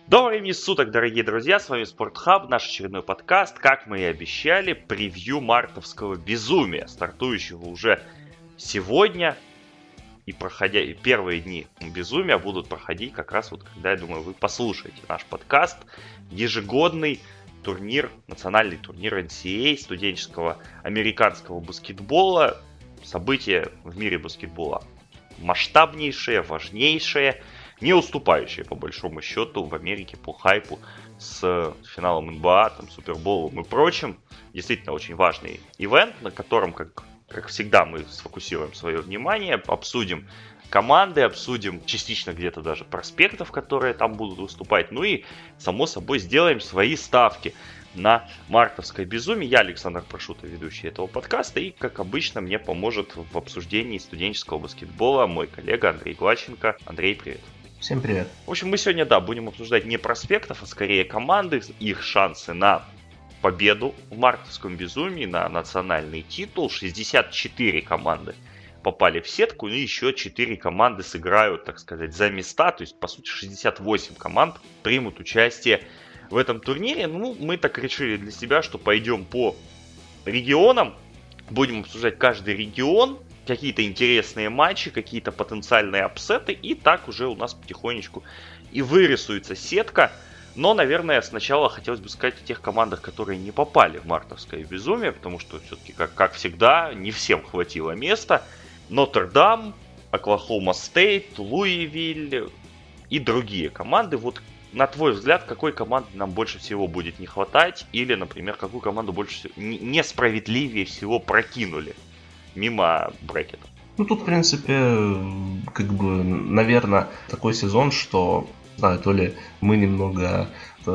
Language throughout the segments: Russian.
Доброго времени суток, дорогие друзья, с вами Спортхаб, наш очередной подкаст, как мы и обещали, превью мартовского безумия, стартующего уже сегодня, и первые дни безумия будут проходить как раз вот, когда, я думаю, вы послушаете наш подкаст, ежегодный турнир, национальный турнир NCAA, студенческого американского баскетбола, событие в мире баскетбола масштабнейшее, важнейшее, не уступающие, по большому счету, в Америке по хайпу с финалом НБА, там, Суперболом и прочим. Действительно очень важный ивент, на котором, как всегда, мы сфокусируем свое внимание, обсудим команды, обсудим частично где-то даже проспектов, которые там будут выступать. Ну и, само собой, сделаем свои ставки на мартовское безумие. Я Александр Прошута, ведущий этого подкаста, и, как обычно, мне поможет в обсуждении студенческого баскетбола мой коллега Андрей Глаченко. Андрей, привет. Всем привет. В общем, мы сегодня, будем обсуждать не проспектов, а скорее команды, их шансы на победу в мартовском безумии, на национальный титул. 64 команды попали в сетку, и еще 4 команды сыграют, так сказать, за места. То есть, по сути, 68 команд примут участие в этом турнире. Ну, мы так решили для себя, что пойдем по регионам, будем обсуждать каждый регион, какие-то интересные матчи, какие-то потенциальные апсеты, и так уже у нас потихонечку и вырисуется сетка. Но, наверное, сначала хотелось бы сказать о тех командах, которые не попали в мартовское безумие, потому что все-таки, как всегда, не всем хватило места. Нотр-Дам, Оклахома Стейт, Луивиль и другие команды. Вот на твой взгляд, какой команде нам больше всего будет не хватать? Или, например, какую команду больше всего несправедливее всего прокинули мимо брекета? Ну, тут, в принципе, наверное, такой сезон, что, не знаю, то ли мы немного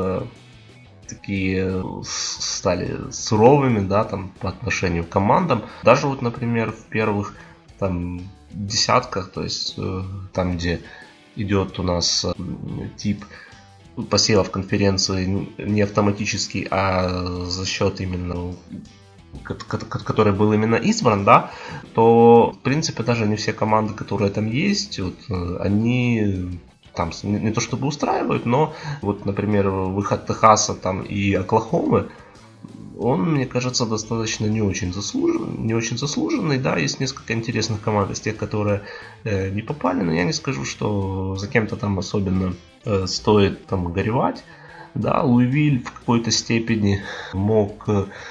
такие стали суровыми, там, по отношению к командам. Даже вот, например, в первых там десятках, то есть там, где идет у нас тип посевов конференции не автоматический, а за счет именно который был именно избран, то, в принципе, даже не все команды, которые там есть, вот, они там не то чтобы устраивают, но вот, например, выход Техаса там и Оклахомы, он, мне кажется, достаточно не очень заслуженный, есть несколько интересных команд из тех, которые не попали, но я не скажу, что за кем-то там особенно стоит там горевать, Луивиль в какой-то степени мог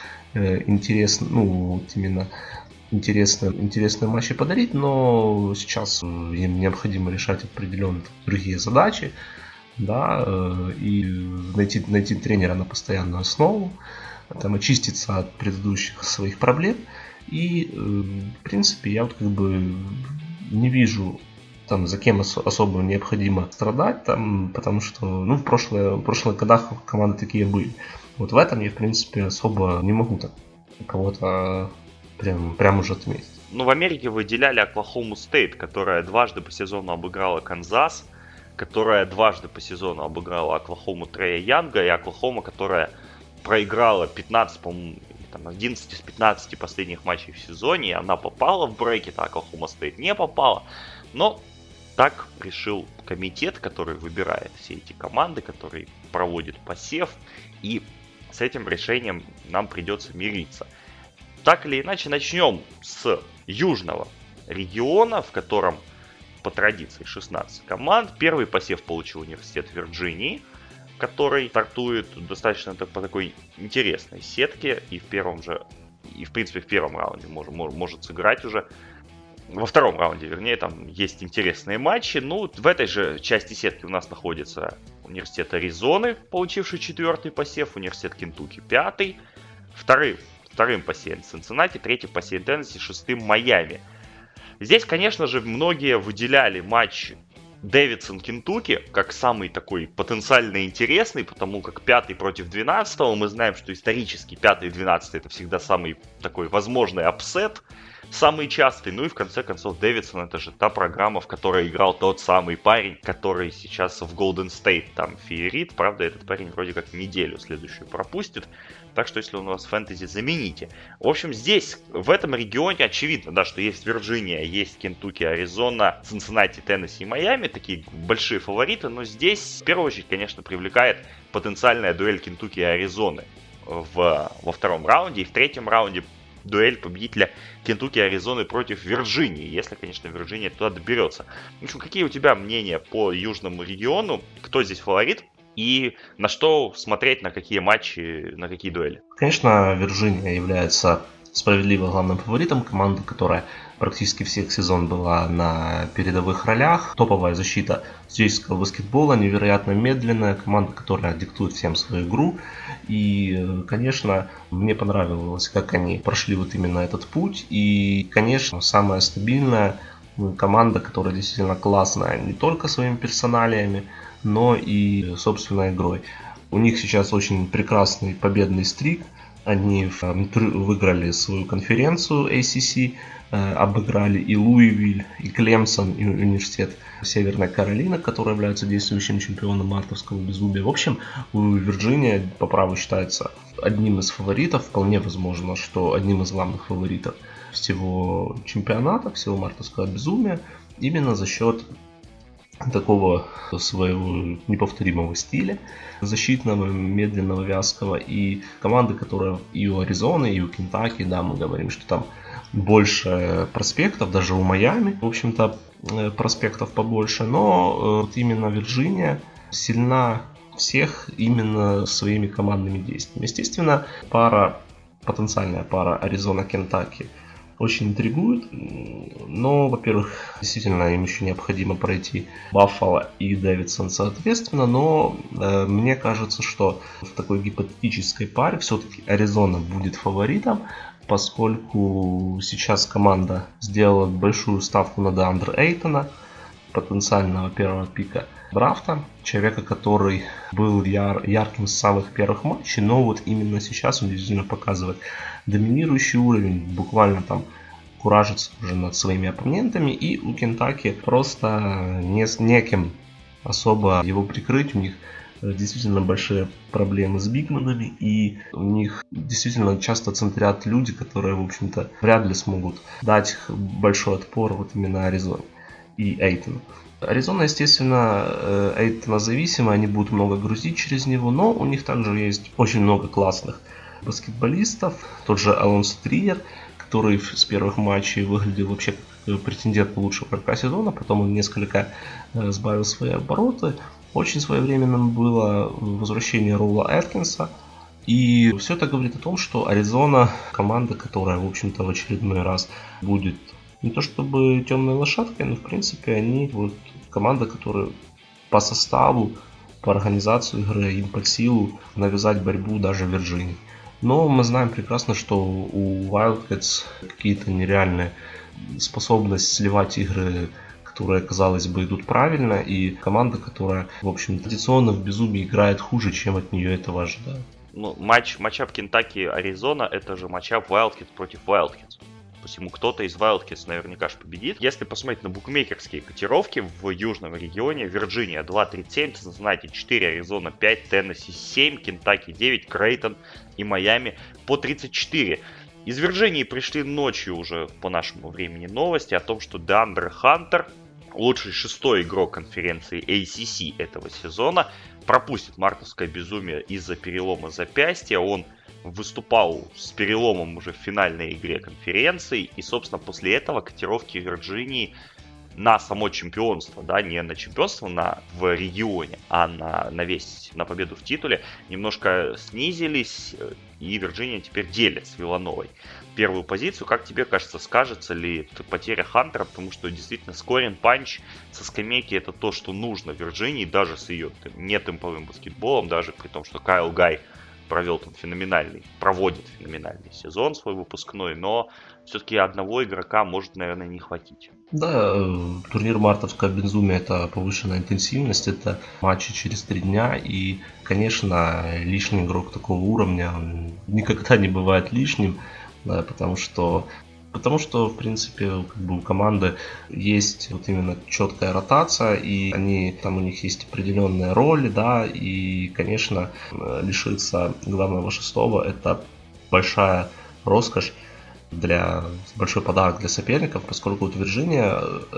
интересные матчи подарить, но сейчас им необходимо решать определенные другие задачи, и найти тренера на постоянную основу, там, очиститься от предыдущих своих проблем. И, в принципе, я вот не вижу там, за кем особо необходимо страдать, там, потому что в прошлых годах команды такие были. Вот в этом я, в принципе, особо не могу так кого-то прям уже отметить. В Америке выделяли Оклахому Стейт, которая дважды по сезону обыграла Канзас, которая дважды по сезону обыграла Оклахому Трея Янга, и Оклахома, которая проиграла 15, по-моему, 11 из 15 последних матчей в сезоне, и она попала в брекет, а Оклахома Стейт не попала. Но так решил комитет, который выбирает все эти команды, который проводит посев, и с этим решением нам придется мириться. Так или иначе, начнем с южного региона, в котором по традиции 16 команд. Первый посев получил университет Вирджинии, который стартует достаточно по такой интересной сетке, и в первом раунде может сыграть уже. Во втором раунде, вернее, там есть интересные матчи. В этой же части сетки у нас находится университет Аризоны, получивший 4-й посев, университет Кентукки 5-й, вторым посеян Цинциннати, 3-й посеян Теннесси, 6-м Майами. Здесь, конечно же, многие выделяли матч Дэвидсон-Кентукки как самый такой потенциально интересный, потому как 5-й против 12-го, мы знаем, что исторически 5-й и 12-й это всегда самый такой возможный апсет самый частый. Ну и в конце концов, Дэвидсон — это же та программа, в которой играл тот самый парень, который сейчас в Golden State там феерит. Правда, этот парень вроде как неделю следующую пропустит. Так что, если он у вас фэнтези, замените. В общем, здесь, в этом регионе, очевидно, да, что есть Вирджиния, есть Кентукки, Аризона, Цинциннати, Теннесси и Майами. Такие большие фавориты. Но здесь, в первую очередь, конечно, привлекает потенциальная дуэль Кентукки и Аризоны во втором раунде. И в третьем раунде дуэль победителя Кентукки и Аризоны против Вирджинии, если, конечно, Вирджиния туда доберется. В общем, какие у тебя мнения по южному региону? Кто здесь фаворит? И на что смотреть, на какие матчи, на какие дуэли? Конечно, Вирджиния является справедливо главным фаворитом. Команда, которая практически всех сезон была на передовых ролях. Топовая защита студенческого баскетбола, невероятно медленная. Команда, которая диктует всем свою игру. И, конечно, мне понравилось, как они прошли вот именно этот путь. И, конечно, самая стабильная команда, которая действительно классная не только своими персоналиями, но и собственной игрой. У них сейчас очень прекрасный победный стрик. Они выиграли свою конференцию ACC, обыграли и Луивиль, и Клемсон, и университет Северной Каролины, который является действующим чемпионом мартовского безумия. В общем, Вирджиния по праву считается одним из фаворитов. Вполне возможно, что одним из главных фаворитов всего чемпионата, всего мартовского безумия, именно за счет такого своего неповторимого стиля защитного, медленного, вязкого. И команды, которые и у Аризоны, и у Кентаки, да, мы говорим, что там больше проспектов, даже у Майами, в общем-то, проспектов побольше, но вот именно Вирджиния сильна всех именно своими командными действиями. Естественно, потенциальная пара Аризона-Кентаки очень интригует, но, во-первых, действительно им еще необходимо пройти Баффало и Дэвидсон соответственно, но мне кажется, что в такой гипотетической паре все-таки Аризона будет фаворитом, поскольку сейчас команда сделала большую ставку на Деандре Эйтона, потенциального первого пика драфта, человека, который был ярким с самых первых матчей, но вот именно сейчас он действительно показывает доминирующий уровень, буквально там куражится уже над своими оппонентами, и у Кентаки просто неким особо его прикрыть. У них действительно большие проблемы с бигманами, и у них действительно часто центрят люди, которые, в общем-то, вряд ли смогут дать большой отпор вот именно Аризоне и Эйтону. Аризона, естественно, Эйтона зависима, они будут много грузить через него, но у них также есть очень много классных баскетболистов. Тот же Алонсо Триер, который с первых матчей выглядел вообще как претендент на лучшего игрока сезона, потом он несколько сбавил свои обороты. Очень своевременным было возвращение Роула Эткинса. И все это говорит о том, что Аризона команда, которая, в общем-то, в очередной раз будет не то чтобы темной лошадкой, но в принципе они вот команда, которая по составу, по организации игры им под силу навязать борьбу даже Вирджинии. Но мы знаем прекрасно, что у Wildcats какие-то нереальные способности сливать игры, которые, казалось бы, идут правильно, и команда, которая, в общем, традиционно в безумии играет хуже, чем от нее этого ожидают. Ну, матчап Кентаки-Аризона — это же матчап Wildcats против Wildcats. Посему кто-то из Wildcats наверняка же победит. Если посмотреть на букмекерские котировки в южном регионе: Вирджиния 2.37, Цинциннати 4, Аризона 5, Теннесси 7, Кентаки 9, Крейтон и Майами по 34. Из Вирджинии пришли ночью уже по нашему времени новости о том, что Деандре Хантер, лучший шестой игрок конференции ACC этого сезона, пропустит мартовское безумие из-за перелома запястья. Он выступал с переломом уже в финальной игре конференции, и, собственно, после этого котировки Вирджинии на само чемпионство, да, не на чемпионство в регионе, а на победу в титуле, немножко снизились, и Вирджиния теперь делит с Виллановой первую позицию. Как тебе кажется, скажется ли потеря Хантера, потому что действительно скоринг панч со скамейки — это то, что нужно Вирджинии, даже с ее нетемповым баскетболом, даже при том, что Кайл Гай проводит феноменальный сезон свой выпускной, но все-таки одного игрока может, наверное, не хватить. Да, турнир мартовского безумия — это повышенная интенсивность, это матчи через 3 дня, и, конечно, лишний игрок такого уровня никогда не бывает лишним, да, потому что Потому что, в принципе, как бы у команды есть вот именно четкая ротация, и там у них есть определенные роли, да, и, конечно, лишиться главного шестого – это большая роскошь, большой подарок для соперников, поскольку вот Вирджиния,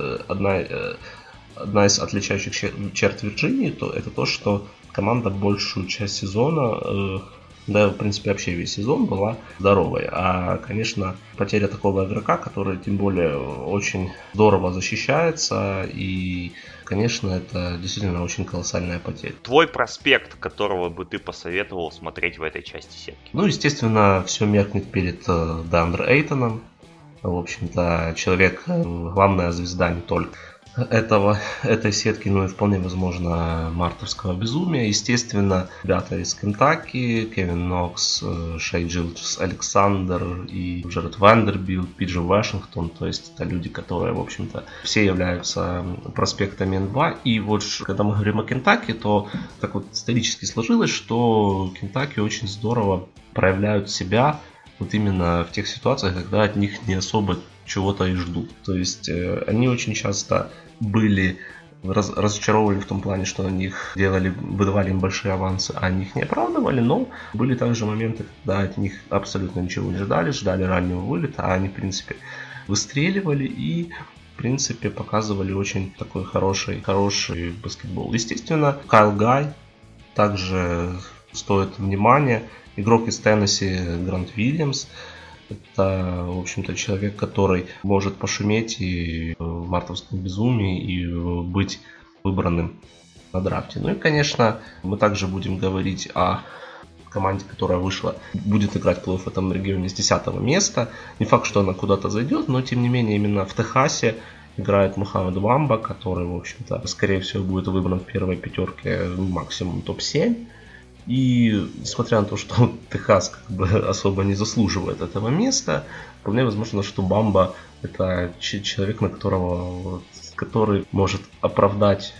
одна из отличающих черт Вирджинии, это то, что команда большую часть сезона, да, в принципе, вообще весь сезон была здоровой. А, конечно, потеря такого игрока, который, тем более, очень здорово защищается, и, конечно, это действительно очень колоссальная потеря. Твой проспект, которого бы ты посоветовал смотреть в этой части сетки? Ну, естественно, все меркнет перед Деандре Эйтоном. В общем-то, человек, главная звезда не только этой сетки, но и вполне возможно мартовского безумия. Естественно, ребята из Кентаки, Кевин Нокс, Шей Джилджес Александр и Джеред Вандербилт, Пиджи Вашингтон. То есть это люди, которые, в общем-то, все являются проспектами НБА. И вот когда мы говорим о Кентаки, то так вот исторически сложилось, что Кентаки очень здорово проявляют себя вот именно в тех ситуациях, когда от них не особо чего-то и ждут. То есть они очень часто разочаровывали в том плане, что на них выдавали им большие авансы, а они их не оправдывали, но были также моменты, когда от них абсолютно ничего не ждали раннего вылета, а они, в принципе, выстреливали и, в принципе, показывали очень такой хороший баскетбол. Естественно, Кайл Гай также стоит внимания. Игрок из Теннесси Грант Уильямс. Это, в общем-то, человек, который может пошуметь и в мартовском безумии и быть выбранным на драфте. Ну и, конечно, мы также будем говорить о команде, которая будет играть в плей-офф в этом регионе с 10 места. Не факт, что она куда-то зайдет, но, тем не менее, именно в Техасе играет Мухаммед Вамба, который, в общем-то, скорее всего, будет выбран в первой пятерке, максимум топ-7. И несмотря на то, что Техас как бы особо не заслуживает этого места, вполне возможно, что Бамба это человек, который может оправдать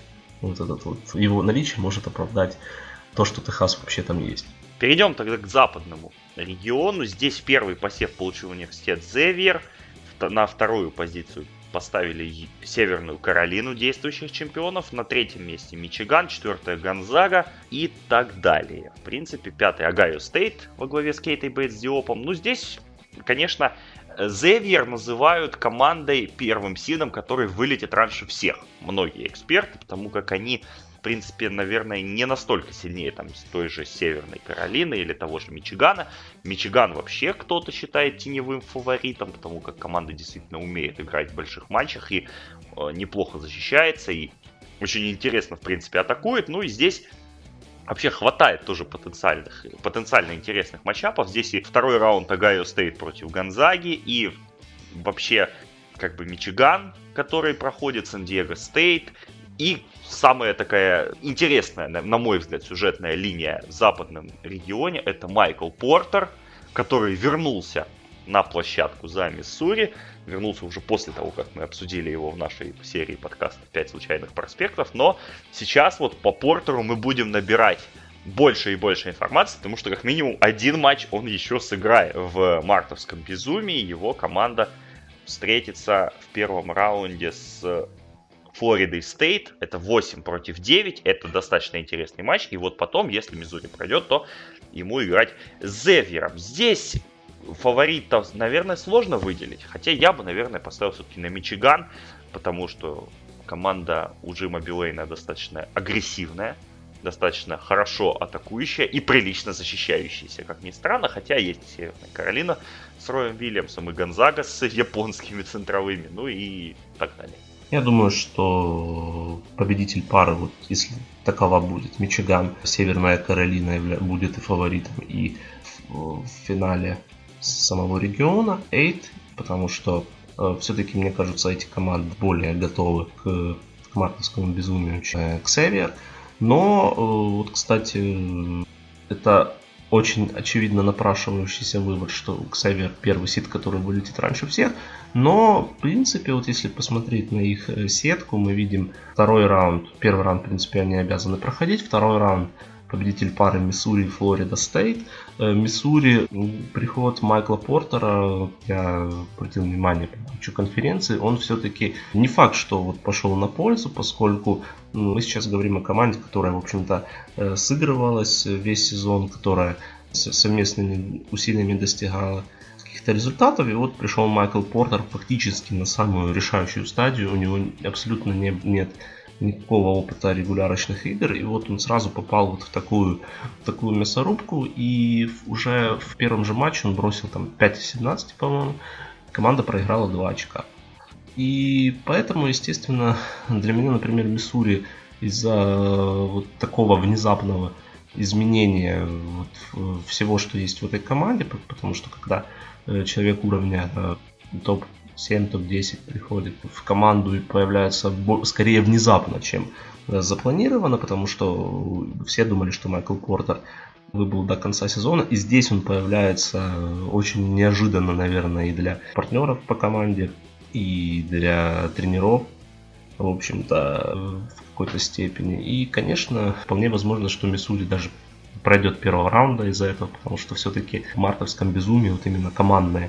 его наличие, может оправдать то, что Техас вообще там есть. Перейдем тогда к западному региону. Здесь первый посев получил университет Зевьер. На вторую позицию поставили Северную Каролину, действующих чемпионов. На третьем месте Мичиган, четвертая Гонзага и так далее. В принципе, пятый Огайо Стейт во главе с Кейтой Бейтс Диопом. Ну, здесь, конечно, Зевьер называют командой первым сидом, который вылетит раньше всех. Многие эксперты, потому как они, в принципе, наверное, не настолько сильнее там с той же Северной Каролины или того же Мичигана. Мичиган вообще кто-то считает теневым фаворитом, потому как команда действительно умеет играть в больших матчах и неплохо защищается, и очень интересно, в принципе, атакует. Ну и здесь вообще хватает тоже потенциально интересных матчапов. Здесь и второй раунд Огайо Стейт против Гонзаги, и вообще как бы Мичиган, который проходит Сан-Диего Стейт. И самая такая интересная, на мой взгляд, сюжетная линия в западном регионе — это Майкл Портер, который вернулся на площадку за Миссури. Вернулся уже после того, как мы обсудили его в нашей серии подкастов «5 случайных проспектов». Но сейчас вот по Портеру мы будем набирать больше и больше информации, потому что как минимум один матч он еще сыграет в мартовском безумии. Его команда встретится в первом раунде с Флоридой Стейт. Это 8 против 9. Это достаточно интересный матч. И вот потом, если Миссури пройдет, то ему играть с Зевьером. Здесь фаворитов, наверное, сложно выделить. Хотя я бы, наверное, поставил все-таки на Мичиган, потому что команда у Джима Билейна достаточно агрессивная, достаточно хорошо атакующая и прилично защищающаяся, как ни странно. Хотя есть и Северная Каролина с Роем Уильямсом, и Гонзага с японскими центровыми, ну и так далее. Я думаю, что победитель пары, вот если такова будет, Мичиган, Северная Каролина будет и фаворитом, и в финале самого региона Эйт, потому что все-таки, мне кажется, эти команды более готовы к мартовскому безумию, чем к Север. Но, вот, кстати, это очень очевидно напрашивающийся вывод, что Ксавьер первый сид, который вылетит раньше всех. Но, в принципе, вот если посмотреть на их сетку, мы видим второй раунд. Первый раунд, в принципе, они обязаны проходить. Второй раунд победитель пары Миссури и Флорида Стейт. Миссури, приход Майкла Портера, я обратил внимание по матчу конференции, он все-таки не факт, что вот пошел на пользу, поскольку мы сейчас говорим о команде, которая, в общем-то, сыгрывалась весь сезон, которая совместными усилиями достигала каких-то результатов. И вот пришел Майкл Портер фактически на самую решающую стадию. У него абсолютно нет никакого опыта регулярочных игр. И вот он сразу попал вот в такую мясорубку. И уже в первом же матче он бросил там 5 из 17, по-моему. Команда проиграла 2 очка. И поэтому, естественно, для меня, например, Миссури из-за вот такого внезапного изменения вот всего, что есть в этой команде, потому что когда человек уровня топ-7, топ-10 приходит в команду и появляется скорее внезапно, чем запланировано, потому что все думали, что Майкл Портер выбыл до конца сезона, и здесь он появляется очень неожиданно, наверное, и для партнеров по команде, и для тренеров, в общем-то, в какой-то степени. И, конечно, вполне возможно, что Миссури даже пройдет первого раунда из-за этого, потому что все-таки в мартовском безумии вот именно командные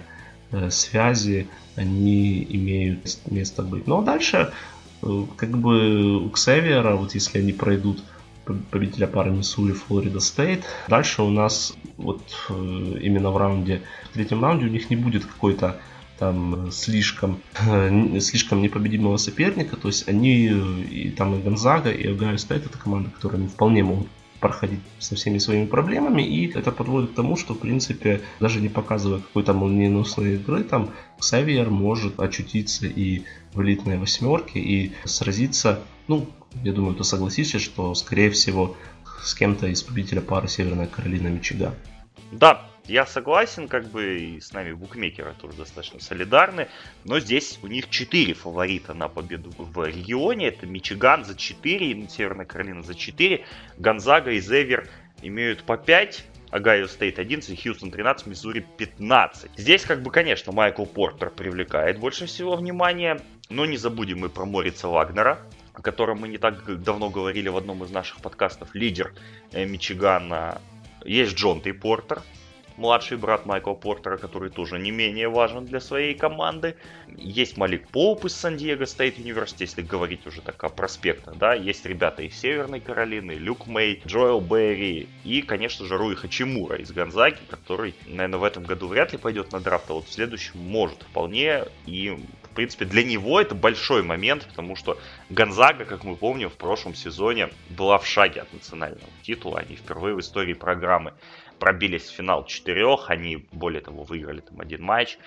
связи, они имеют место быть. Ну а дальше, как бы у Ксавиера, вот если они пройдут победителя пары Миссури, Флорида Стейт, дальше у нас вот именно в третьем раунде у них не будет какой-то там слишком непобедимого соперника, то есть они и Гонзага, и Огайо Стейт — это команды, которые они вполне могут проходить со всеми своими проблемами, и это подводит к тому, что в принципе, даже не показывая какой-то молниеносной игры, там Ксавиер может очутиться и в элитной восьмерке и сразиться, ну, я думаю, ты согласишься, что скорее всего с кем-то из победителя пары Северная Каролина Мичиган. Да, я согласен, как бы и с нами букмекеры тоже достаточно солидарны, но здесь у них 4 фаворита на победу в регионе. Это Мичиган за 4, Северная Каролина за 4, Гонзага и Зевер имеют по 5, Огайо Стейт 11, Хьюстон 13, Миссури 15. Здесь, как бы, конечно, Майкл Портер привлекает больше всего внимания, но не забудем мы про Морица Вагнера, о котором мы не так давно говорили в одном из наших подкастов. Лидер Мичигана. Есть Джонте Портер, младший брат Майкла Портера, который тоже не менее важен для своей команды. Есть Малик Поуп из Сан-Диего Стейт Университи, если говорить уже так о проспектах, да. Есть ребята из Северной Каролины, Люк Мэй, Джоэл Берри и, конечно же, Руи Хачимура из Гонзаги, который, наверное, в этом году вряд ли пойдет на драфт, а вот в следующем может вполне. И, в принципе, для него это большой момент, потому что Гонзага, как мы помним, в прошлом сезоне была в шаге от национального титула. Они впервые в истории программы пробились в финал 4, они, более того, выиграли там 1 матч.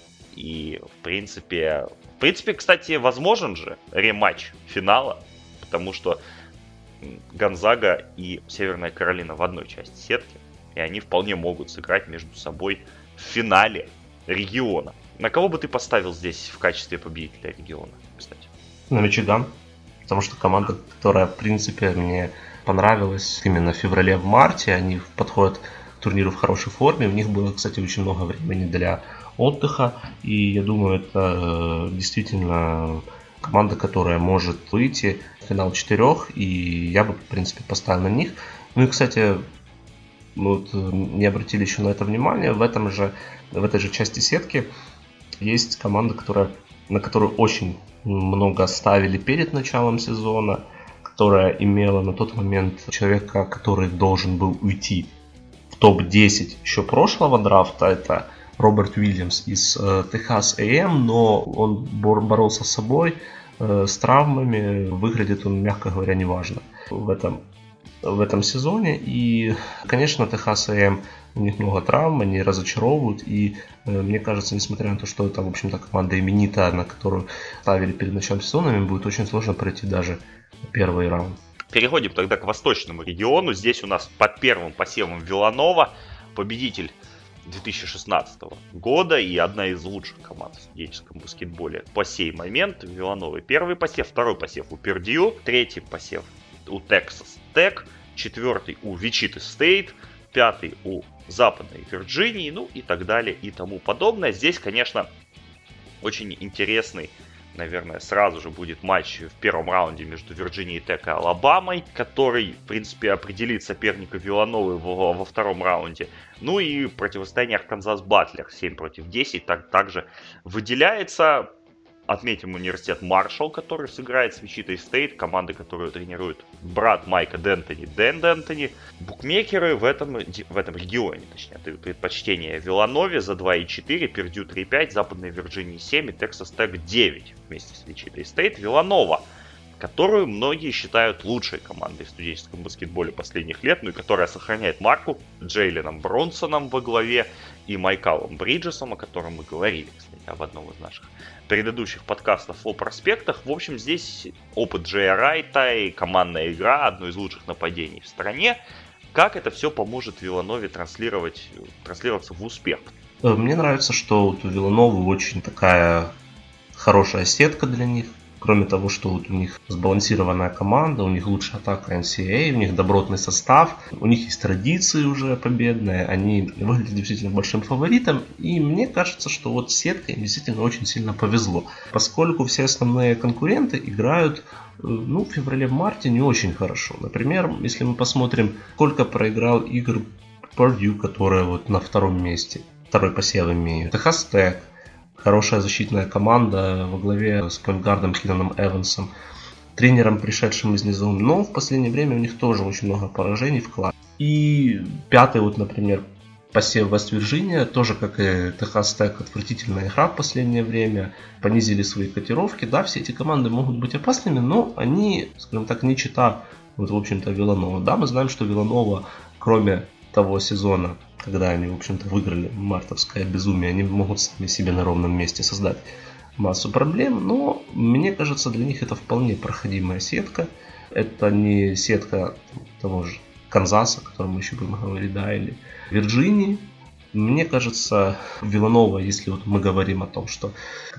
И, в принципе, кстати, возможен же рематч финала, потому что Гонзага и Северная Каролина в одной части сетки, и они вполне могут сыграть между собой в финале региона. На кого бы ты поставил здесь в качестве победителя региона, кстати? На Мичиган, потому что команда, которая, в принципе, мне понравилась именно в феврале, в марте, они подходят к турниру в хорошей форме. У них было, кстати, очень много времени для отдыха. И я думаю, это действительно команда, которая может выйти в финал 4. И я бы, в принципе, поставил на них. Ну и, кстати, мы вот не обратили еще на это внимание. В этой же части сетки есть команда, на которую очень много ставили перед началом сезона, которая имела на тот момент человека, который должен был уйти в топ-10 еще прошлого драфта. Это Роберт Уильямс из Техас A&M, но он боролся с собой, с травмами. Выглядит он, мягко говоря, неважно в этом сезоне. И, конечно, Техас A&M, у них много травм, они разочаровывают. И мне кажется, несмотря на то, что это, в общем-то, команда именитая, на которую ставили перед началом сезона, им будет очень сложно пройти даже первый раунд. Переходим тогда к восточному региону. Здесь у нас под первым посевом Виланова, победитель 2016 года и одна из лучших команд в студенческом баскетболе по сей момент. Вилановой первый посев, второй посев у Пердью, третий посев у Texas Tech, четвертый у Wichita State, пятый у Западной Вирджинии, ну и так далее и тому подобное. Здесь, конечно, очень интересный, наверное, сразу же будет матч в первом раунде между Вирджинией Тек и Алабамой, который, в принципе, определит соперника Виллановы во втором раунде. Ну и противостояние Арканзас-Батлер 7 против 10 также выделяется. Отметим университет Маршалл, который сыграет с Вичитой Стейт, команда, которую тренирует брат Майка Д'Энтони, Дэн Д'Энтони. Букмекеры в этом регионе, точнее, дают предпочтение Вилланове за 2,4, Пердью 3,5, Западной Вирджинии 7 и Тексас Тек 9 вместе с Вичитой Стейт. Вилланова, которую многие считают лучшей командой в студенческом баскетболе последних лет, ну и которая сохраняет марку Джейленом Бронсоном во главе и Майкалом Бриджесом, о котором мы говорили, кстати, в одном из наших предыдущих подкастов о проспектах. В общем, здесь опыт Джея Райта и командная игра, одно из лучших нападений в стране. Как это все поможет Вилланове транслироваться в успех? Мне нравится, что у Виллановы очень такая хорошая сетка для них. Кроме того, что вот у них сбалансированная команда, у них лучшая атака NCAA, у них добротный состав, у них есть традиции уже победные, они выглядят действительно большим фаворитом. И мне кажется, что вот сетка им действительно очень сильно повезло, поскольку все основные конкуренты играют в феврале-марте не очень хорошо. Например, если мы посмотрим, сколько проиграл игр Пердью, которая вот на втором месте, второй посев имеют, Техас Тек. Хорошая защитная команда во главе с поинтгардом Кинаном Эвансом, тренером, пришедшим из низов. Но в последнее время у них тоже очень много поражений в классе. И пятый, вот, например, посев Вест-Вирджиния, тоже, как и Техас Тек, отвратительная игра в последнее время. Понизили свои котировки. Да, все эти команды могут быть опасными, но они, скажем так, не чита, вот, в общем-то, Вилланова. Да, мы знаем, что Вилланова, кроме того сезона, когда они, в общем-то, выиграли мартовское безумие, они могут сами себе на ровном месте создать массу проблем, но мне кажется, для них это вполне проходимая сетка. Это не сетка того же Канзаса, о котором мы еще будем говорить, да, или Вирджинии. Мне кажется, Вилланова, если вот мы говорим о том, что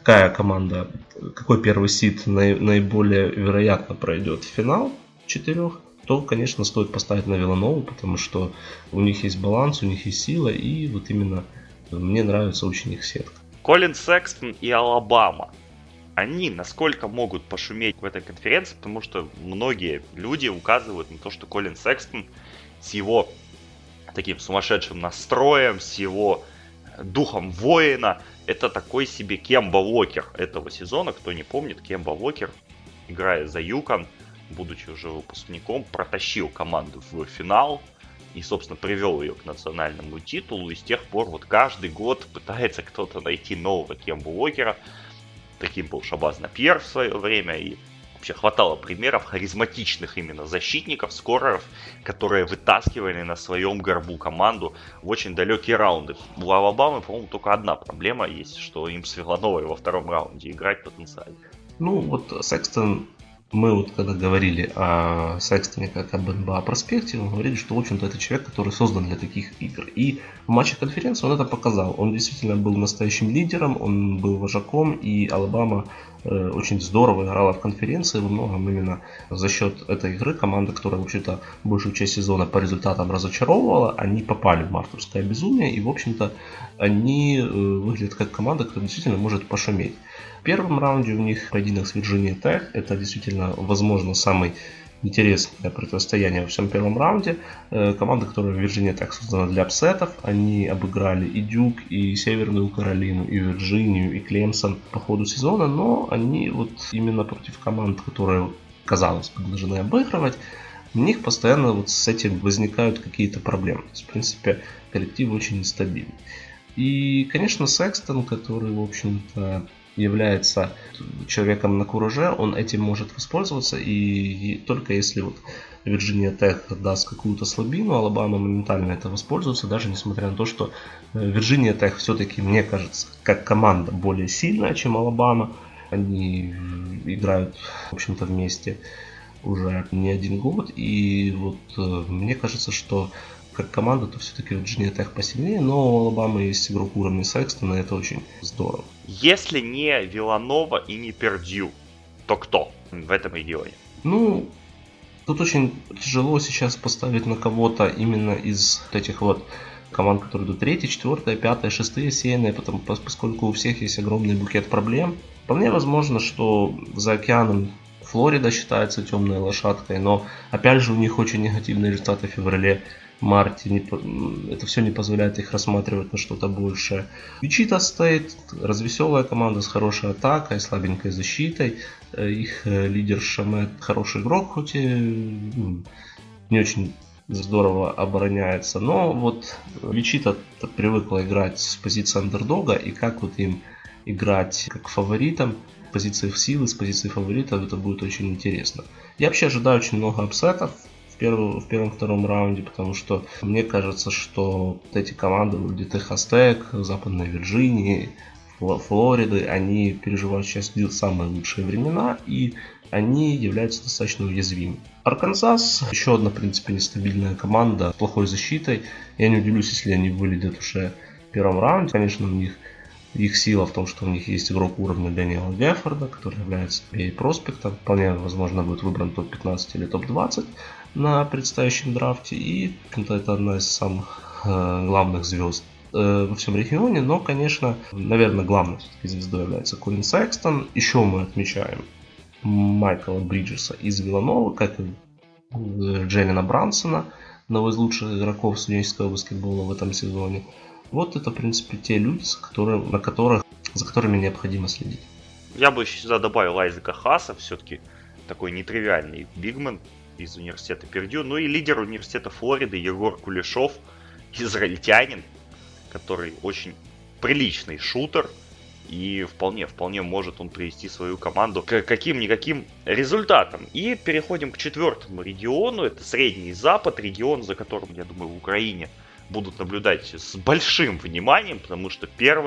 какой первый сид наиболее вероятно пройдет в финал 4, то, конечно, стоит поставить на Вилланову, потому что у них есть баланс, у них есть сила, и вот именно мне нравится очень их сетка. Колин Секстон и Алабама. Они насколько могут пошуметь в этой конференции, потому что многие люди указывают на то, что Колин Секстон с его таким сумасшедшим настроем, с его духом воина, это такой себе Кемба Уокер этого сезона. Кто не помнит, Кемба Уокер, играя за Юкон, будучи уже выпускником, протащил команду в финал и, собственно, привел ее к национальному титулу. И с тех пор вот каждый год пытается кто-то найти нового Кембу Уокера. Таким был Шабаз Напьер в свое время. И вообще хватало примеров харизматичных именно защитников, скореров, которые вытаскивали на своем горбу команду в очень далекие раунды. У Алабамы, по-моему, только одна проблема есть, что им с Виллановой во втором раунде играть потенциально. Ну вот Секстон... Мы вот когда говорили о Секстоне как об НБА проспекте, мы говорили, что, в общем-то, это человек, который создан для таких игр. И в матче конференции он это показал. Он действительно был настоящим лидером, он был вожаком, и Алабама очень здорово играла в конференции, во многом именно за счет этой игры. Команда, которая, в общем-то, большую часть сезона по результатам разочаровывала, они попали в мартовское безумие, и, в общем-то, они выглядят как команда, которая действительно может пошуметь. В первом раунде у них поединок с Вирджинией Тек. Это действительно, возможно, самое интересное противостояние во всем первом раунде. Команда, которая Вирджиния Тек создана для апсетов. Они обыграли и Дюк, и Северную Каролину, и Вирджинию, и Клемсон по ходу сезона. Но они вот именно против команд, которые, казалось бы, должны обыгрывать, у них постоянно вот с этим возникают какие-то проблемы. То есть, в принципе, коллектив очень нестабильный. И, конечно, Секстон, который, в общем-то, является человеком на кураже, он этим может воспользоваться, и только если вот Вирджиния Тек даст какую-то слабину, Алабама моментально это воспользуется, даже несмотря на то, что Вирджиния Тек все-таки, мне кажется, как команда более сильная, чем Алабама. Они играют, в общем-то, вместе уже не один год, и вот мне кажется, что как команда, то все-таки Вирджиния Тек посильнее, но у Алабамы есть игрок уровня Секстона, и это очень здорово. Если не Вилланова и не Пердью, то кто в этом регионе? Ну, тут очень тяжело сейчас поставить на кого-то именно из этих вот команд, которые идут 3, 4, 5, 6 сеянные, поскольку у всех есть огромный букет проблем. Вполне возможно, что за океаном Флорида считается темной лошадкой, но опять же у них очень негативные результаты в феврале-марте. Это все не позволяет их рассматривать на что-то большее. Вичита Стейт развеселая команда с хорошей атакой, слабенькой защитой. Их лидер Шамет хороший игрок, хоть и не очень здорово обороняется. Но вот Вичита привыкла играть с позиции андердога, и как вот им играть как фаворитам, с позиции силы, с позиции фаворитов, это будет очень интересно. Я вообще ожидаю очень много апсетов в первом-втором раунде, потому что мне кажется, что вот эти команды вроде Техас Тек, Западной Вирджинии, Флориды, они переживают сейчас самые лучшие времена, и они являются достаточно уязвимыми. Арканзас, еще одна, в принципе, нестабильная команда с плохой защитой. Я не удивлюсь, если они вылетят уже в первом раунде. Конечно, у них их сила в том, что у них есть игрок уровня Дэниела Геффорда, который является проспектом. Вполне возможно будет выбран топ-15 или топ-20 на предстоящем драфте. И это одна из самых главных звезд во всем регионе. Но, конечно, наверное, главной звездой является Колин Секстон. Еще мы отмечаем Майкла Бриджеса из Виллановы, как и Джейлена Брансона, одного из лучших игроков студенческого баскетбола в этом сезоне. Вот это, в принципе, те люди, за которыми необходимо следить. Я бы еще сюда добавил Айзека Хаса, все-таки такой нетривиальный бигмен из университета Пердью. Ну и лидер университета Флориды Егор Кулешов, израильтянин, который очень приличный шутер. И вполне может он привести свою команду к каким-никаким результатам. И переходим к четвертому региону. Это Средний Запад, регион, за которым, я думаю, в Украине будут наблюдать с большим вниманием, потому что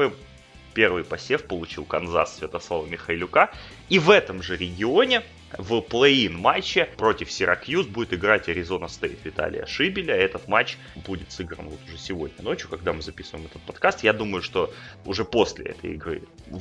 первый посев получил Канзас Святослава Михайлюка. И в этом же регионе в плей-ин матче против Сиракьюз будет играть Аризона Стейт Виталия Шибеля. Этот матч будет сыгран вот уже сегодня ночью, когда мы записываем этот подкаст. Я думаю, что уже после этой игры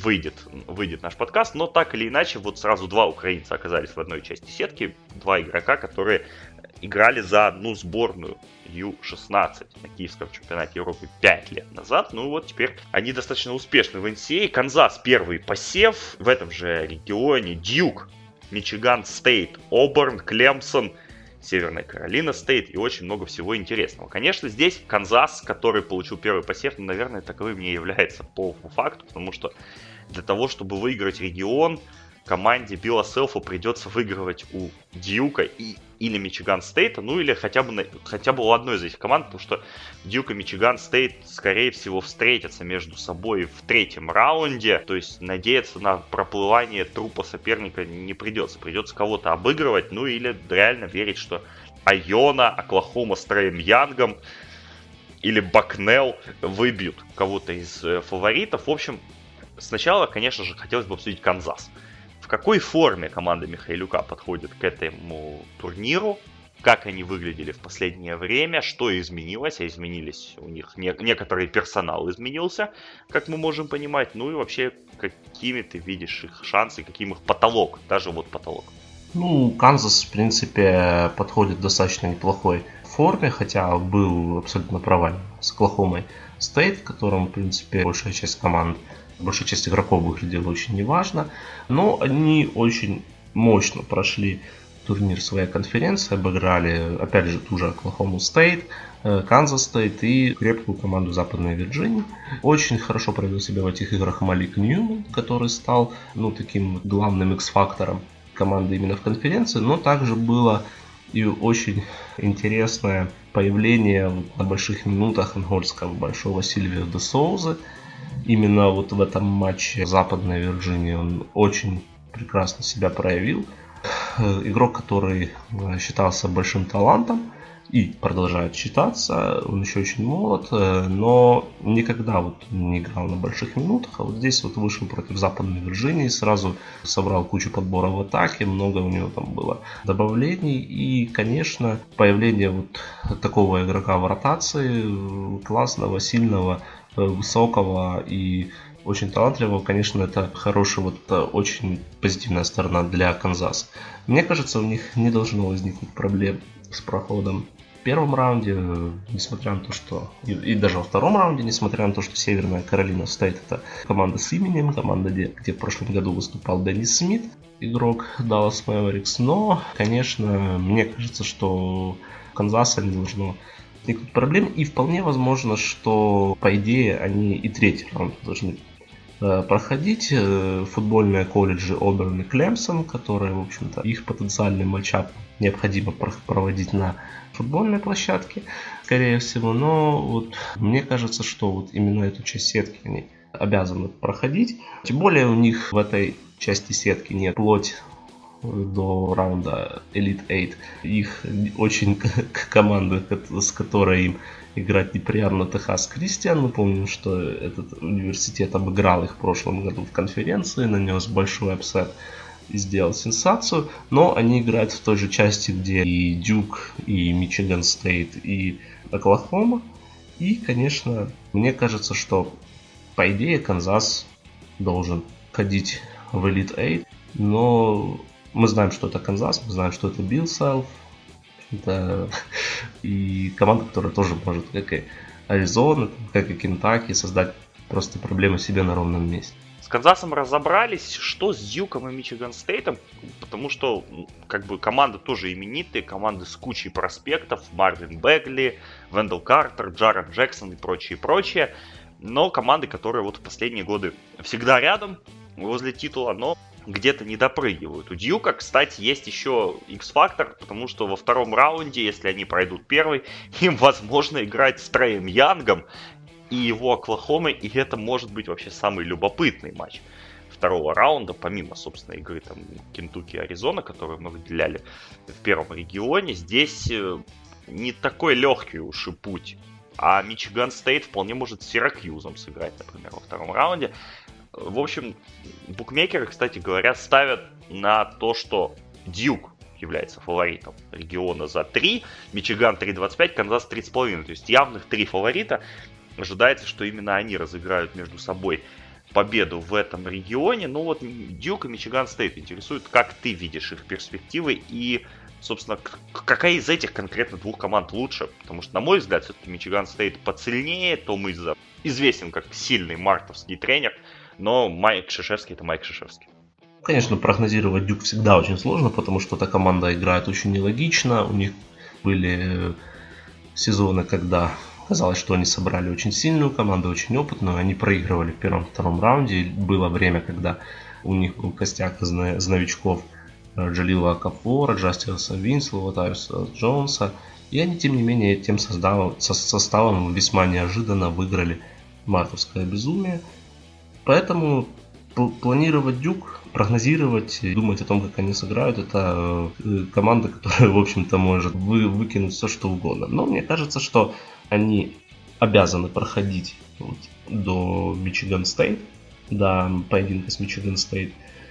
выйдет наш подкаст. Но так или иначе, вот сразу два украинца оказались в одной части сетки. Два игрока, которые играли за одну сборную Ю-16 на Киевском чемпионате Европы 5 лет назад. Ну вот теперь они достаточно успешны в NCAA. Канзас первый посев. В этом же регионе Дьюк, Мичиган Стейт, Оберн, Клемсон, Северная Каролина Стейт и очень много всего интересного. Конечно, здесь Канзас, который получил первый посев, наверное, таковым не является по факту, потому что для того, чтобы выиграть регион, команде Билла Селфа придется выигрывать у Дьюка или Мичиган Стейта, ну или хотя бы у одной из этих команд, потому что Дьюк и Мичиган Стейт, скорее всего, встретятся между собой в третьем раунде, то есть надеяться на проплывание трупа соперника не придется. Придется кого-то обыгрывать, ну или реально верить, что Айона, Оклахома с Треем Янгом или Бакнелл выбьют кого-то из фаворитов. В общем, сначала, конечно же, хотелось бы обсудить Канзас. В какой форме команда Михайлюка подходит к этому турниру, как они выглядели в последнее время, что изменилось, а изменились у них некоторый персонал изменился, как мы можем понимать, ну и вообще, какими ты видишь их шансы, каким их потолок, даже вот потолок. Ну, Канзас, в принципе, подходит в достаточно неплохой форме, хотя был абсолютно провален с Оклахомой Стейт, в котором, в принципе, большая часть игроков выглядела очень неважно, но они очень мощно прошли турнир своей конференции, обыграли, опять же, ту же Оклахому Стейт, Канзас Стейт и крепкую команду Западной Вирджинии. Очень хорошо проявил себя в этих играх Малик Ньюман, который стал, таким главным X-фактором команды именно в конференции, но также было и очень интересное появление на больших минутах ангольского большого Сильвио де Соузы. Именно вот в этом матче Западной Вирджинии он очень прекрасно себя проявил. Игрок, который считался большим талантом и продолжает считаться. Он еще очень молод, но никогда не играл на больших минутах. А вот здесь вышел против Западной Вирджинии, сразу собрал кучу подборов в атаке, много у него там было добавлений. И, конечно, появление такого игрока в ротации, классного, сильного, высокого и очень талантливого, конечно, это хорошая, очень позитивная сторона для Канзаса. Мне кажется, у них не должно возникнуть проблем с проходом первом раунде, несмотря на то, что... И даже во втором раунде, несмотря на то, что Северная Каролина Стейт это команда с именем, команда, где в прошлом году выступал Деннис Смит, игрок Dallas Mavericks. Но, конечно, мне кажется, что Канзаса не должно возникнуть проблем. И вполне возможно, что, по идее, они и третий раунд должны проходить. Футбольные колледжи Оберн и Клемсон, которые, в общем-то, их потенциальный матчап необходимо проводить на футбольной площадке, скорее всего. Но вот мне кажется, что вот именно эту часть сетки они обязаны проходить. Тем более у них в этой части сетки нет вплоть до раунда Elite 8. Их очень команда, с которой им играть неприятно, Техас Кристиан. Мы помним, что этот университет обыграл их в прошлом году в конференции, нанес большой апсет и сделал сенсацию. Но они играют в той же части, где и Дюк, и Мичиган Стейт, и Оклахома. И, конечно, мне кажется, что по идее Канзас должен ходить в Elite 8. Но мы знаем, что это Канзас, мы знаем, что это Билл Селф. Да. И команда, которая тоже может, как и Аризона, как и Кентаки, создать просто проблемы себе на ровном месте. С Канзасом разобрались, что с Дьюком и Мичиган Стейтом, потому что как бы команды тоже именитые, команды с кучей проспектов, Марвин Бегли, Вендел Картер, Джаред Джексон и прочее. Но команды, которые вот в последние годы всегда рядом, возле титула, но где-то не допрыгивают. У Дьюка, кстати, есть еще X-фактор, потому что во втором раунде, если они пройдут первый, им возможно играть с Треем Янгом и его Оклахомой, и это может быть вообще самый любопытный матч второго раунда, помимо, собственно, игры там Кентукки и Аризона, которую мы выделяли в первом регионе. Здесь не такой легкий уж и путь, а Мичиган Стейт вполне может с Сиракьюзом сыграть, например, во втором раунде. В общем, букмекеры, кстати говоря, ставят на то, что Дьюк является фаворитом региона за 3, Мичиган 3.25, Канзас 3.5. То есть явных 3 фаворита. Ожидается, что именно они разыграют между собой победу в этом регионе. Но вот Дьюк и Мичиган Стейт интересует, как ты видишь их перспективы и, собственно, какая из этих конкретно двух команд лучше. Потому что, на мой взгляд, все-таки Мичиган Стейт посильнее. Том Изза известен как сильный мартовский тренер. Но Майк Крzyzewski — это Майк Крzyzewski. Конечно, прогнозировать Дюк всегда очень сложно, потому что эта команда играет очень нелогично. У них были сезоны, когда казалось, что они собрали очень сильную команду, очень опытную. Они проигрывали в первом-втором раунде. Было время, когда у них был костяк из новичков Джалила Окафора, Джастиса Винслова, Тайуса Джонса. И они, тем не менее, тем составом весьма неожиданно выиграли мартовское безумие. Поэтому планировать Дюк, прогнозировать, думать о том, как они сыграют, это команда, которая, в общем-то, может выкинуть все, что угодно. Но мне кажется, что они обязаны проходить до Мичиган Стейт, до поединка с Мичиган Стейт.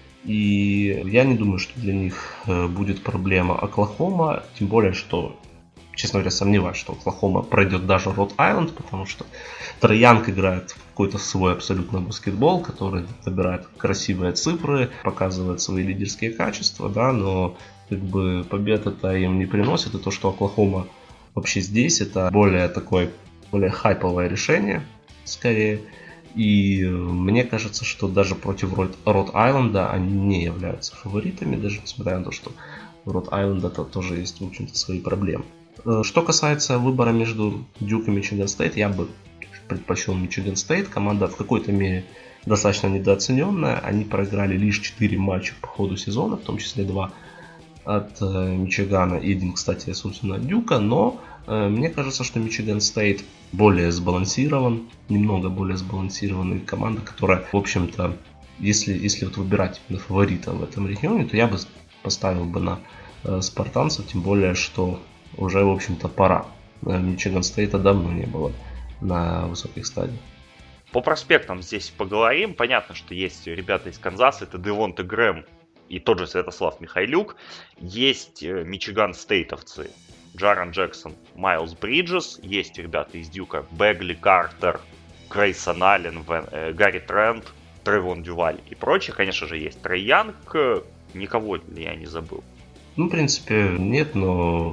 И я не думаю, что для них будет проблема Оклахома, тем более, что, честно говоря, сомневаюсь, что Оклахома пройдет даже Род-Айленд, потому что Трей Янг играет в какой-то свой абсолютно баскетбол, который набирает красивые цифры, показывает свои лидерские качества, да, но как бы победа-то им не приносит, и то, что Оклахома вообще здесь, это более хайповое решение, скорее. И мне кажется, что даже против Род-Айленда они не являются фаворитами, даже несмотря на то, что у Род-Айленда тоже есть, в общем-то, свои проблемы. Что касается выбора между Дюк и Мичиган Стейт, я бы предпочел Мичиган Стейт. Команда в какой-то мере достаточно недооцененная. Они проиграли лишь 4 матча по ходу сезона, в том числе 2 от Мичигана и 1, кстати, собственно, от Дюка. Но мне кажется, что Мичиган Стейт более сбалансирован, немного более сбалансированная команда, которая, в общем-то, если вот выбирать на фаворита в этом регионе, то я бы поставил бы на спартанцев, тем более, что уже, в общем-то, пора. Мичиган Стейта давно не было на высоких стадиях. По проспектам здесь поговорим. Понятно, что есть ребята из Канзаса, это Девонте Грэм и тот же Святослав Михайлюк. Есть Мичиган Стейтовцы, Джарен Джексон, Майлз Бриджес. Есть ребята из Дьюка, Бегли, Картер, Грейсон Аллен, Гарри Трент, Тревон Дюваль и прочее. Конечно же, есть Трей Янг. Никого ли я не забыл? Ну, в принципе, нет, но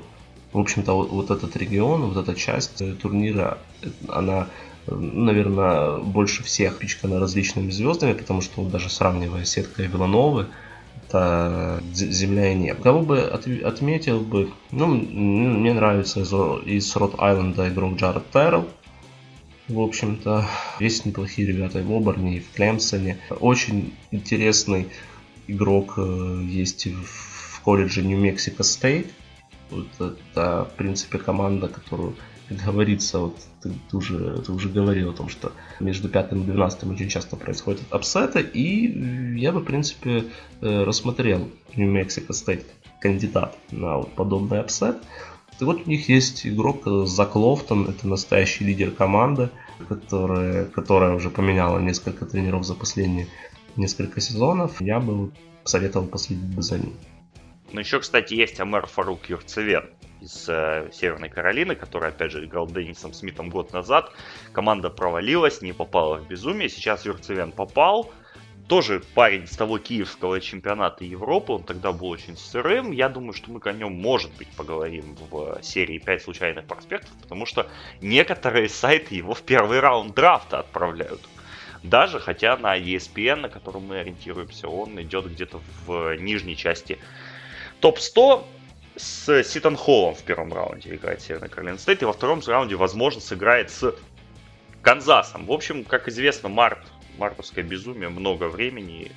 В общем-то, вот этот регион, вот эта часть турнира, она, наверное, больше всех пичкана различными звездами, потому что вот даже сравнивая с сеткой Виллановы, это земля и небо. Кого бы отметил бы, мне нравится из Род-Айленда игрок Джаред Террелл. В общем-то, есть неплохие ребята и в Оберне, и в Клемсоне. Очень интересный игрок есть в колледже Нью-Мексико Стейт. Вот это, в принципе, команда, которую, как говорится, вот ты уже говорил о том, что между 5 и 12 очень часто происходят апсеты, и я бы, в принципе, рассмотрел Нью-Мексико Стейт кандидат на вот подобный апсет. И вот у них есть игрок Зак Лофтон, это настоящий лидер команды, которая уже поменяла несколько тренеров за последние несколько сезонов. Я бы советовал последить бы за ним. Ну, еще, кстати, есть Омер Фарук Юрцевен из Северной Каролины, который, опять же, играл Деннисом Смитом год назад. Команда провалилась, не попала в безумие. Сейчас Юрцевен попал. Тоже парень с того киевского чемпионата Европы. Он тогда был очень сырым. Я думаю, что мы о нем, может быть, поговорим в серии 5 случайных проспектов, потому что некоторые сайты его в первый раунд драфта отправляют. Даже хотя на ESPN, на котором мы ориентируемся, он идет где-то в нижней части топ-100. С Ситон Холлом в первом раунде играет Северный Каролина Стейт, и во втором раунде, возможно, сыграет с Канзасом. В общем, как известно, мартовское безумие, много времени,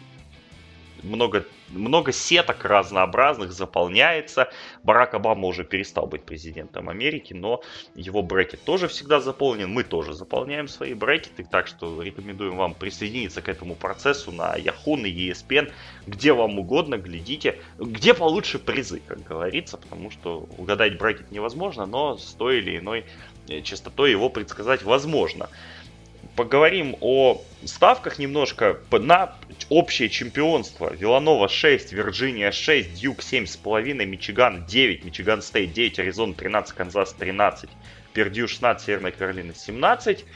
много сеток разнообразных заполняется. Барак Обама уже перестал быть президентом Америки, но его брекет тоже всегда заполнен. Мы тоже заполняем свои брекеты, так что рекомендуем вам присоединиться к этому процессу на Yahoo, на ESPN, где вам угодно, глядите, где получше призы, как говорится, потому что угадать брекет невозможно, но с той или иной частотой его предсказать возможно. Поговорим о ставках немножко на общее чемпионство. Виланова 6, Вирджиния 6, Дьюк 7,5, Мичиган 9, Мичиган Стейт 9, Аризона 13, Канзас 13, Пердью 16, Северная Каролина 17,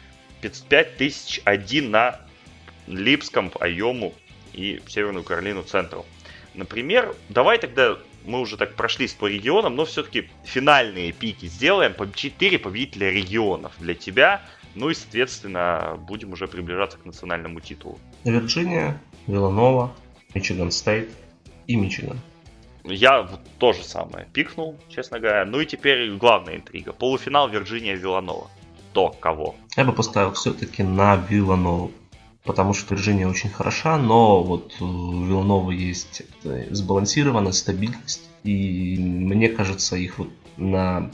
5001 на Липском, Айому и Северную Каролину Централ. Например, давай тогда мы уже так прошлись по регионам, но все-таки финальные пики сделаем по 4 победителя регионов для тебя. Ну и, соответственно, будем уже приближаться к национальному титулу. Вирджиния, Виланова, Мичиган Стейт и Мичиган. Я вот то же самое пикнул, честно говоря. Ну и теперь главная интрига. Полуфинал Вирджиния-Виланова. То кого? Я бы поставил все-таки на Виланову. Потому что Вирджиния очень хороша, но вот у Вилановы есть сбалансированность, стабильность. И мне кажется, их вот на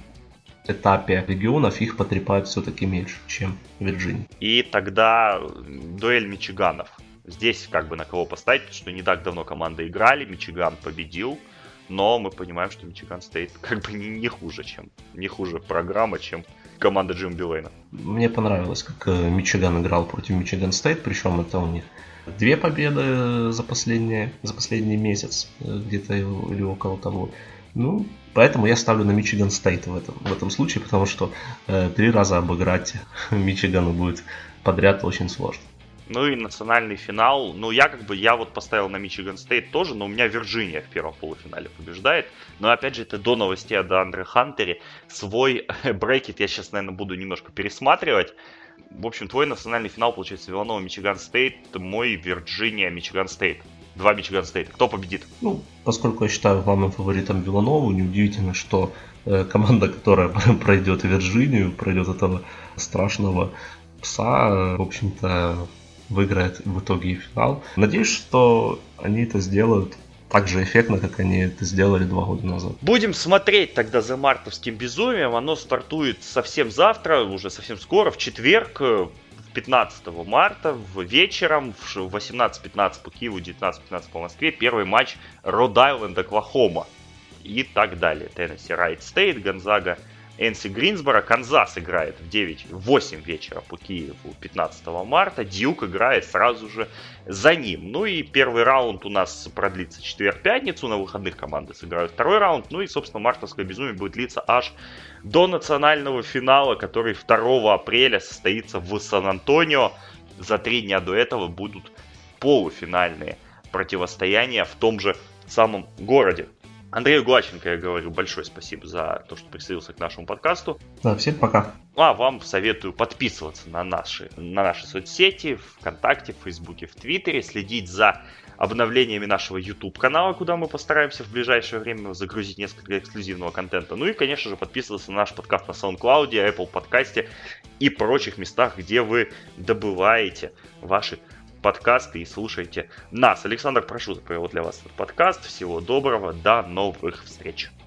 этапе регионов их потрепают все-таки меньше, чем Вирджиния. И тогда дуэль Мичиганов. Здесь как бы на кого поставить, потому что не так давно команды играли, Мичиган победил, но мы понимаем, что Мичиган Стейт как бы не хуже программа, чем команда Джим Билейна. Мне понравилось, как Мичиган играл против Мичиган Стейт, причем это у них 2 победы за последний месяц, где-то или около того. Ну, поэтому я ставлю на Мичиган Стейт в этом случае, потому что 3 раза обыграть Мичигану будет подряд очень сложно. Ну и национальный финал. Ну, я вот поставил на Мичиган Стейт тоже, но у меня Вирджиния в первом полуфинале побеждает. Но опять же, это до новостей о Деандре Хантере. Свой брекет я сейчас, наверное, буду немножко пересматривать. В общем, твой национальный финал получается Виланова, Мичиган Стейт, мой Вирджиния, Мичиган Стейт. 2 Мичиган Стейта. Кто победит? Ну, поскольку я считаю главным фаворитом Виланову, неудивительно, что команда, которая пройдет Вирджинию, пройдет этого страшного пса, в общем-то, выиграет в итоге и финал. Надеюсь, что они это сделают так же эффектно, как они это сделали 2 года назад. Будем смотреть тогда за мартовским безумием. Оно стартует совсем завтра, уже совсем скоро, в четверг, 15 марта, вечером, в 18:15 по Киеву, 19:15 по Москве. Первый матч Род-Айленд, Оклахома и так далее. Теннесси Райт Стейт, Гонзага, Энси Гринсборо. Канзас играет в 8 вечера по Киеву 15 марта. Дьюк играет сразу же за ним. Ну и первый раунд у нас продлится четверг-пятницу. На выходных команды сыграют второй раунд. Ну и, собственно, мартовское безумие будет длиться аж до национального финала, который 2 апреля состоится в Сан-Антонио. За 3 дня до этого будут полуфинальные противостояния в том же самом городе. Андрею Глаченко я говорю большое спасибо за то, что присоединился к нашему подкасту. Да, всем пока. А вам советую подписываться на наши соцсети, ВКонтакте, в Фейсбуке, в Твиттере, следить за обновлениями нашего YouTube-канала, куда мы постараемся в ближайшее время загрузить несколько эксклюзивного контента. Ну и, конечно же, подписываться на наш подкаст на SoundCloud, Apple подкасте и прочих местах, где вы добываете ваши подкасты и слушайте нас. Александр, прошу, провел для вас этот подкаст. Всего доброго, до новых встреч.